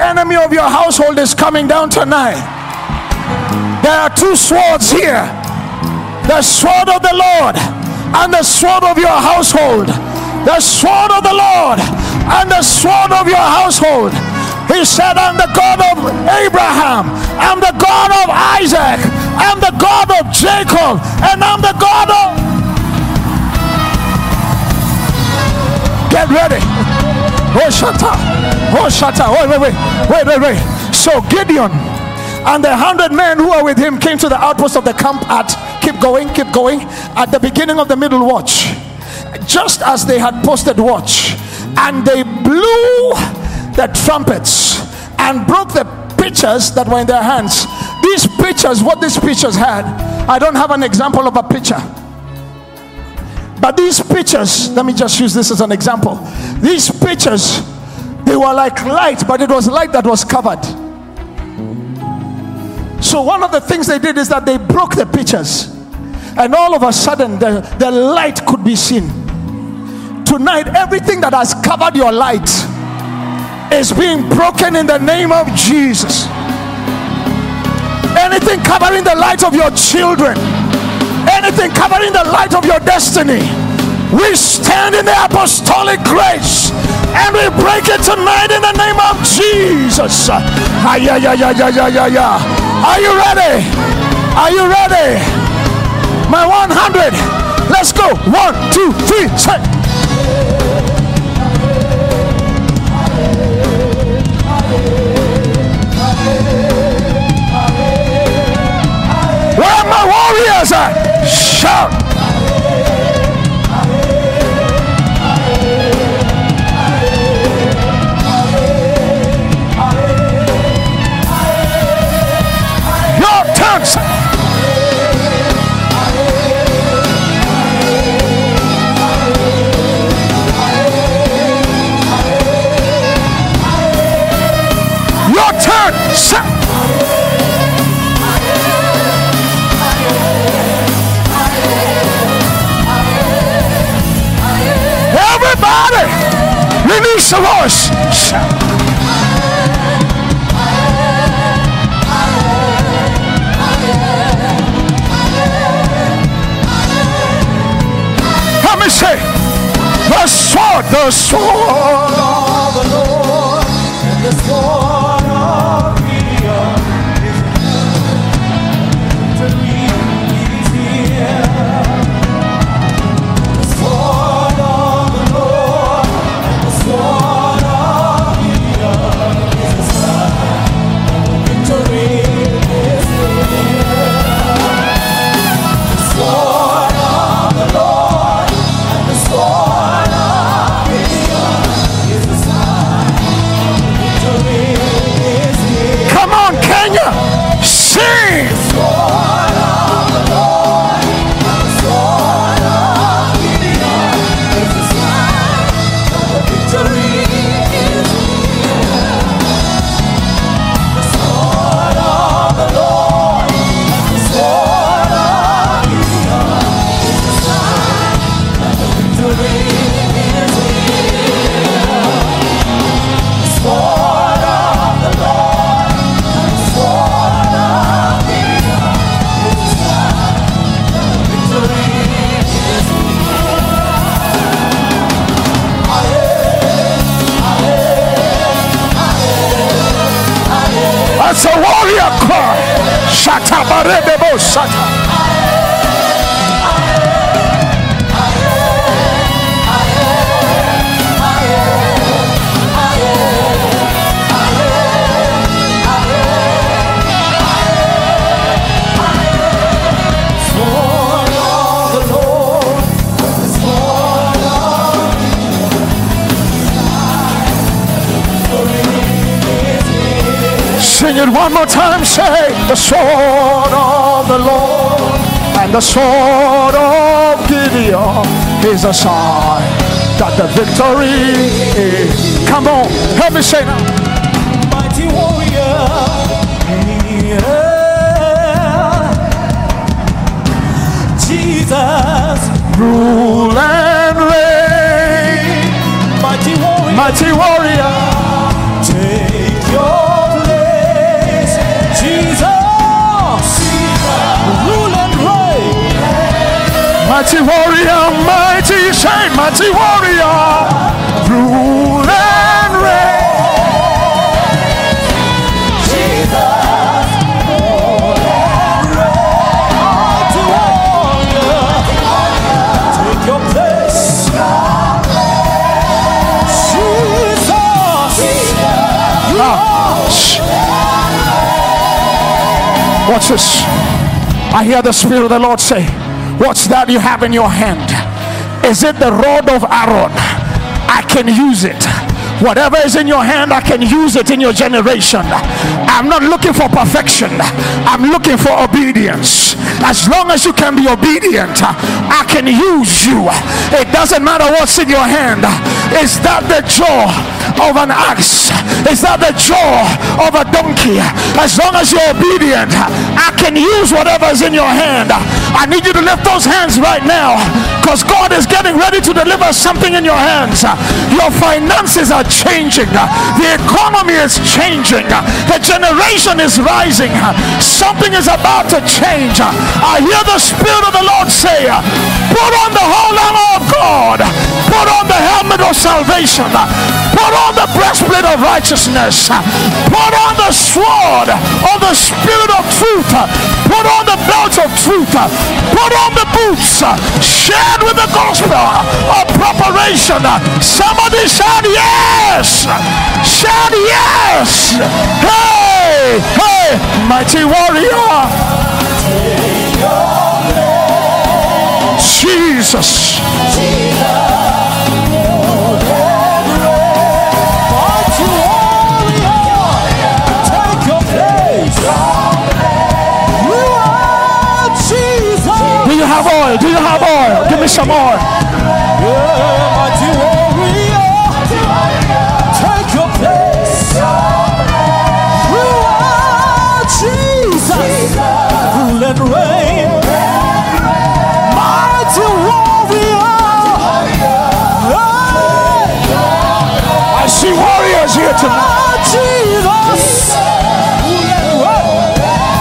enemy of your household is coming down tonight. There are two swords here, the sword of the Lord and the sword of your household. The sword of the Lord and the sword of your household. He said, I'm the God of Abraham, I'm the God of Isaac, I'm the God of Jacob, and I'm the God of... Get ready. Oh, Shata. Wait. So Gideon and the 100 men who are with him came to the outpost of the camp at, keep going, at the beginning of the middle watch, just as they had posted watch, and they blew the trumpets and broke the pitchers that were in their hands. These pitchers, what these pitchers had, I don't have an example of a pitcher, but these pitchers, let me just use this as an example. These pitchers, they were like light, but it was light that was covered. So one of the things they did is that they broke the pitchers, and all of a sudden the light could be seen. Tonight, everything that has covered your light is being broken in the name of Jesus. Anything covering the light of your children, anything covering the light of your destiny, we stand in the apostolic grace and we break it tonight in the name of Jesus. Are you ready? Are you ready? My 100. Let's go. 1, 2, 3, say. Where are my warriors at? Shout. Your turn, son. Your turn, son. Everybody, release the voice. Let me say, the sword of the Lord, and the sword of Gideon is here. The sword of the Lord and the sword of Gideon is the sign of victory is here. The sword of the Lord and the sword of Gideon is the sign of victory is here. Come on, Kenya, sing. The sword of the Lord and the sword of Gideon is the sign of victory is here. The sword of the Lord and the sword of Gideon is the sign of victory is here. The sword of the Lord and the sword of Gideon is the sign of victory is here. That's a warrior cry. Shata barebebo shata. Sword of the Lord, the sword of Sing it one more time, say, the sword of the Lord and the sword of Gideon is a sign that the victory is. Come on, help me say now. Mighty warrior, Jesus, rule and reign. Mighty warrior, take your mighty warrior, rule and reign. Watch this. I hear the Spirit of the Lord say, what's that you have in your hand? Is it the rod of Aaron? I can use it. Whatever is in your hand, I can use it in your generation. I'm not looking for perfection. I'm looking for obedience. As long as you can be obedient, I can use you. It doesn't matter what's in your hand. Is that the jaw of an axe? Is that the jaw of a donkey? As long as you're obedient, I can use whatever is in your hand. I need you to lift those hands right now, because God is getting ready to deliver something in your hands. Your finances are changing. The economy is changing. The generation is rising. Something is about to change. I hear the Spirit of the Lord say, put on the whole armor of God. Put on the helmet of salvation. Put on the breastplate of righteousness. Put on the sword of the Spirit of truth. Put on the belt of truth. Put on the boots. Shared with the gospel of preparation. Somebody shout yes. Shout yes. Hey, hey, mighty warrior. Jesus. Do you have oil? Do you have oil? Give me some oil. Mighty warrior, take your place. You are Jesus, rule and reign. Mighty warrior. I see warriors here tonight. Jesus, rule and reign.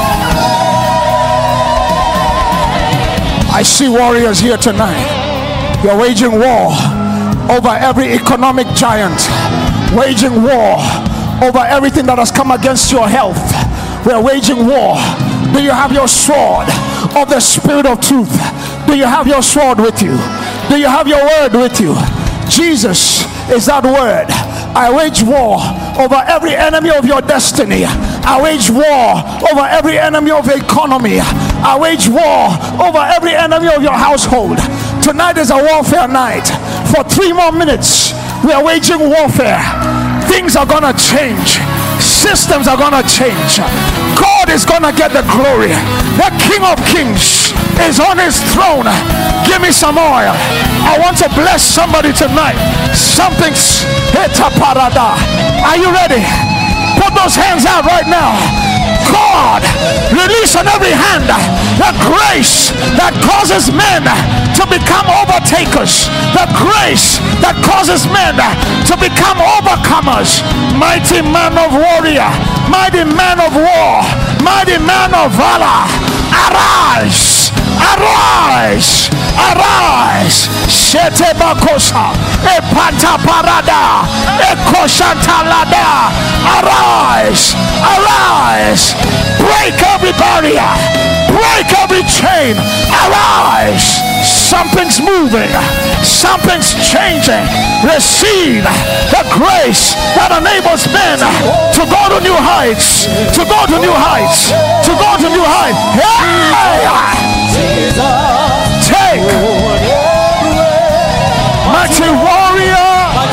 I see warriors here tonight. You're waging war over every economic giant, waging war over everything that has come against your health. We're waging war. Do you have your sword of the Spirit of truth? Do you have your sword with you? Do you have your word with you? Jesus is that word. I wage war over every enemy of your destiny. I wage war over every enemy of your economy. I wage war over every enemy of your household. Tonight is a warfare night. For 3 more minutes, we are waging warfare. Things are gonna change. Systems are gonna change. God is gonna get the glory. The King of Kings is on his throne. Give me some oil. I want to bless somebody tonight. Something's hit a parada. Are you ready? Put those hands out right now. God, release on every hand the grace that causes men to become overtakers, the grace that causes men to become overcomers. Mighty man of warrior, mighty man of war, mighty man of valor, arise, arise, arise. Shete bakosa, epata parada, ekoshantalada. Arise, arise, break every barrier, break every chain. Arise. Something's moving, something's changing. Receive the grace that enables men to go to new heights, to go to new heights, to go to new heights. Hey! Take, mighty warrior,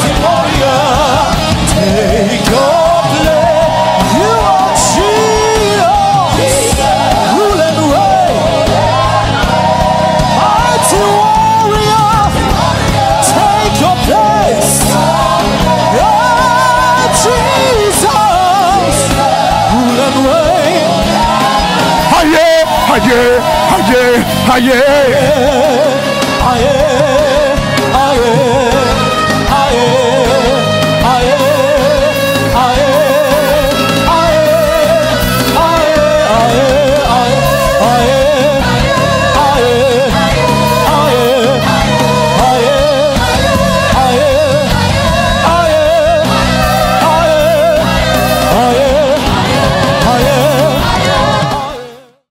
Take your place. You are Jesus, rule and reign. Mighty warrior, take your place. Yeah, Jesus, rule and reign. aye, aye, aye, aye. I am.